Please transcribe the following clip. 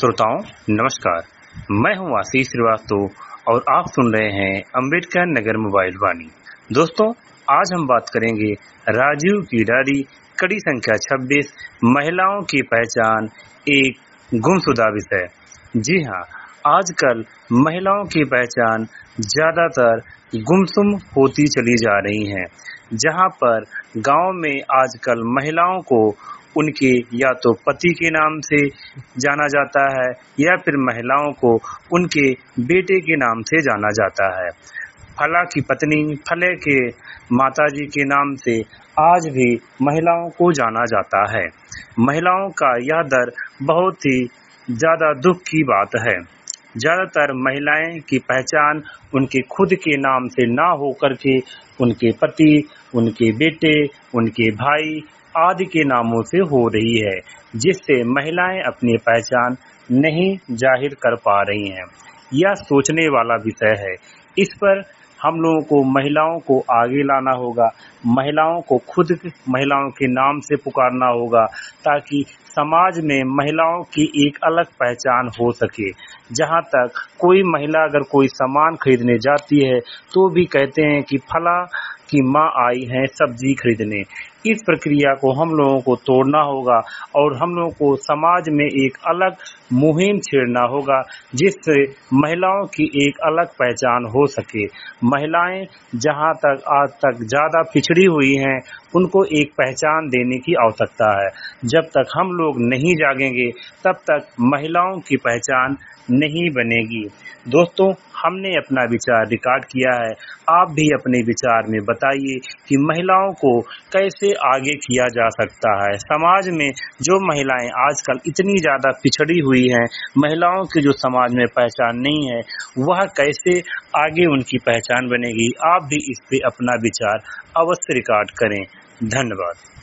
श्रोताओं नमस्कार, मैं हूं आशीष श्रीवास्तव और आप सुन रहे हैं अंबेडकर नगर मोबाइल वाणी। दोस्तों, आज हम बात करेंगे राजीव की डायरी कड़ी संख्या 26 महिलाओं की पहचान एक गुमशुदा विषय। जी हां, आजकल महिलाओं की पहचान ज्यादातर गुमसुम होती चली जा रही है। जहां पर गांव में आजकल महिलाओं को उनके या तो पति के नाम से जाना जाता है या फिर महिलाओं को उनके बेटे के नाम से जाना जाता है। फला की पत्नी, फले के माताजी के नाम से आज भी महिलाओं को जाना जाता है। महिलाओं का यह दर बहुत ही ज्यादा दुख की बात है। ज्यादातर महिलाएं की पहचान उनके खुद के नाम से ना होकर के उनके पति, उनके बेटे, उनके भाई आदि के नामों से हो रही है, जिससे महिलाएं अपनी पहचान नहीं जाहिर कर पा रही हैं। यह सोचने वाला विषय है। इस पर हम लोगों को महिलाओं को आगे लाना होगा, महिलाओं को खुद महिलाओं के नाम से पुकारना होगा, ताकि समाज में महिलाओं की एक अलग पहचान हो सके। जहां तक कोई महिला अगर कोई सामान खरीदने जाती है तो भी कहते हैं कि फला की माँ आई है सब्जी खरीदने। इस प्रक्रिया को हम लोगों को तोड़ना होगा और हम लोगों को समाज में एक अलग मुहिम छेड़ना होगा, जिससे महिलाओं की एक अलग पहचान हो सके। महिलाएं जहां तक आज तक ज्यादा पिछड़ी हुई हैं, उनको एक पहचान देने की आवश्यकता है। जब तक हम लोग नहीं जागेंगे तब तक महिलाओं की पहचान नहीं बनेगी। दोस्तों, हमने अपना विचार रिकॉर्ड किया है। आप भी अपने विचार में बताइए कि महिलाओं को कैसे आगे किया जा सकता है। समाज में जो महिलाएं आजकल इतनी ज्यादा पिछड़ी हुई हैं, महिलाओं की जो समाज में पहचान नहीं है, वह कैसे आगे उनकी पहचान बनेगी। आप भी इस पे अपना विचार अवश्य रिकॉर्ड करें। धन्यवाद।